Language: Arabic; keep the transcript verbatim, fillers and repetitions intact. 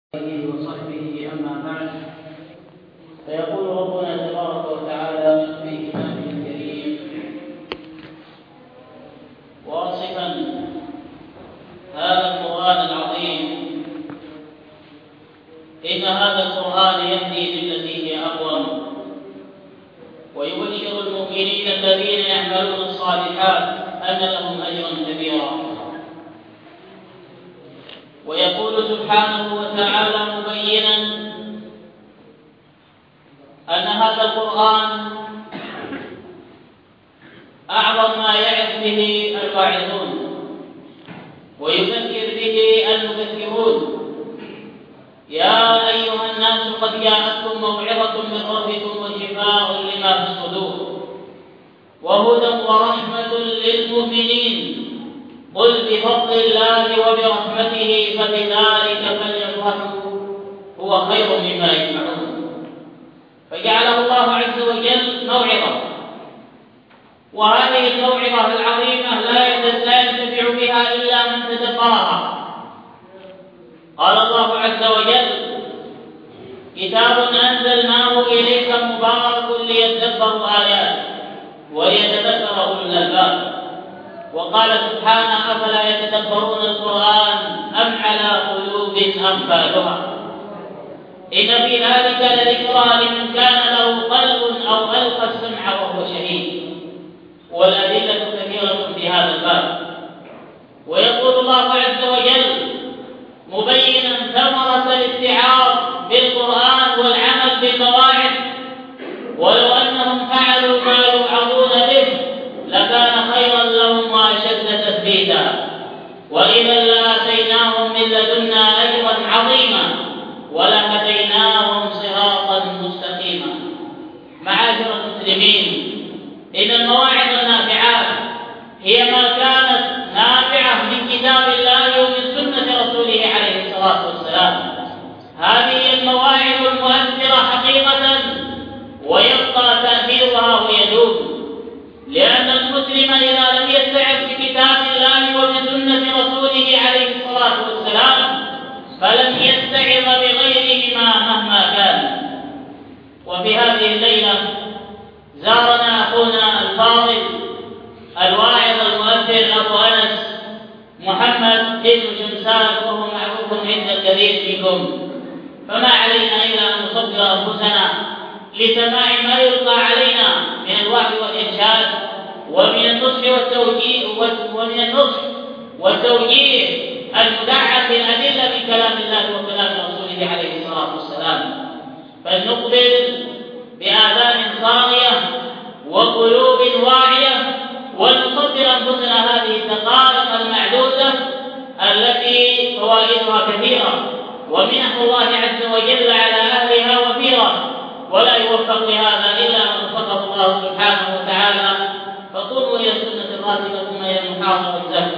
وصحبه أما بعد، فيقول ربنا تبارك وتعالى في كتابه الكريم واصفا هذا القرآن العظيم: إن هذا القرآن يهدي للتي هي أقوم ويبشر المؤمنين الذين يعملون الصالحات أن لهم أجرا كبيرا. ويقول سبحانه وتعالى مبينا أن هذا القرآن أعظم ما يعظ به الواعظون ويذكر به المذكرون. يا أيها الناس قد جاءتكم موعظة من ربكم وشفاء لما في الصدور وهدى ورحمة للمؤمنين. قل بفضل الله وبرحمته فبذلك فليفرحوا هو خير مما يجمعون. فجعله الله عز وجل موعظة، وهذه الموعظة العظيمة لا ينتفع بها إلا من تدبرها. قال الله عز وجل: كتاب أنزلناه إليك مبارك ليدبروا آياته وليتذكر أولو الألباب. وقال سبحانه: أفلا يتدبرون القرآن أم على قلوب أقفالها. إن في ذلك لذكرى لمن كان له قلب أو ألقى السمع وهو شهيد. والأدلة كثيرة في هذا الباب. ويقول الله عز وجل مبينا ثمرة الاستيعاظ بالقرآن والعمل بالمواعظ: ولو أنهم فعلوا ما يوعظون به لكان خيرا لهم وأشد تثبيتا، وإذا لآتيناهم من لدنا أجرا عظيما ولهديناهم صراطا مستقيما. معاشر المسلمين، إن المواعظ النافعات هي ما كانت نافعة من كتاب الله ومن سنة رسوله عليه الصلاة والسلام. هذه المواعظ المؤثرة حقيقة ويبقى تأثيرها ويدوم، لأن المسلم إذا لم يستعذ بكتاب الله وبسنة رسوله عليه الصلاة والسلام فلن يستعظ بغيرهما مهما كان. وفي هذه الليلة زارنا أخونا الفاضل الواعظ المؤثر أبو أنس محمد بن شمسان، وهو معروف عند الكثير فيكم، فما علينا إلا أن نصبر أنفسنا لسماع ما يلقى علينا من الوعظ والإرشاد ومن النصح والتوجيه ومن النصح والتوجيه المدعى بالأدلة من كلام الله وكلام رسوله عليه الصلاة والسلام. فلنقبل بآذان صاغية وقلوب واعية ولنصدر أنفسنا هذه الدقائق المعدودة التي فوائدها كثيرة ومنح الله عز وجل على أهلها وفيرة، ولا يوفق لهذا إلا من وفقه الله سبحانه وتعالى. فقوموا إلى السنة الراتبة ثم إلى المحاضرة. جزاكم